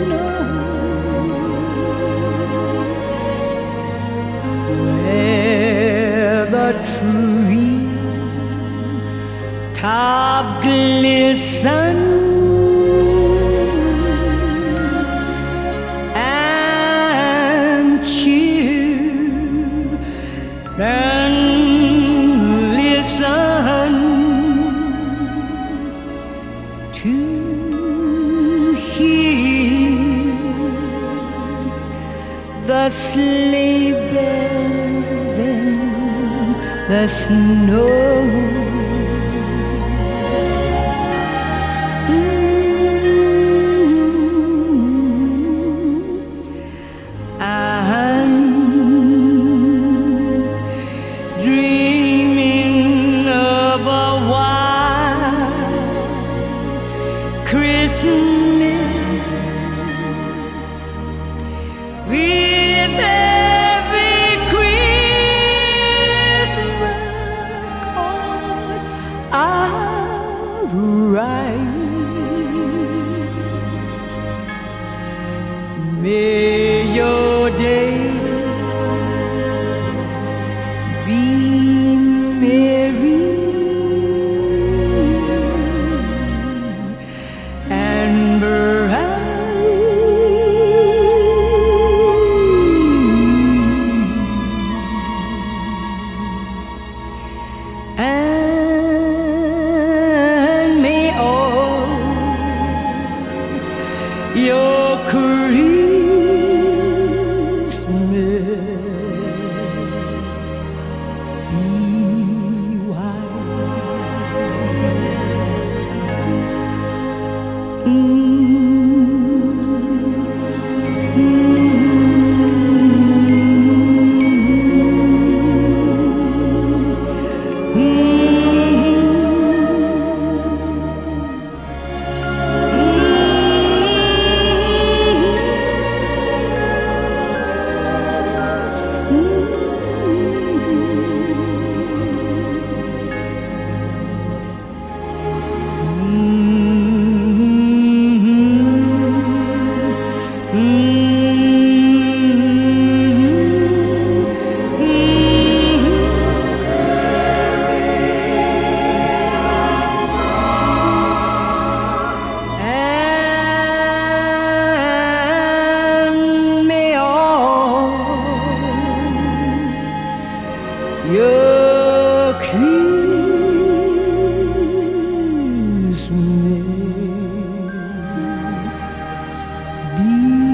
know where the tree top glisten and children listen to hear the sleigh bells in the snow. I'm dreaming of a white Christmas with every Christmas card I write. May your day be merry and bright, and may all your your Christmas be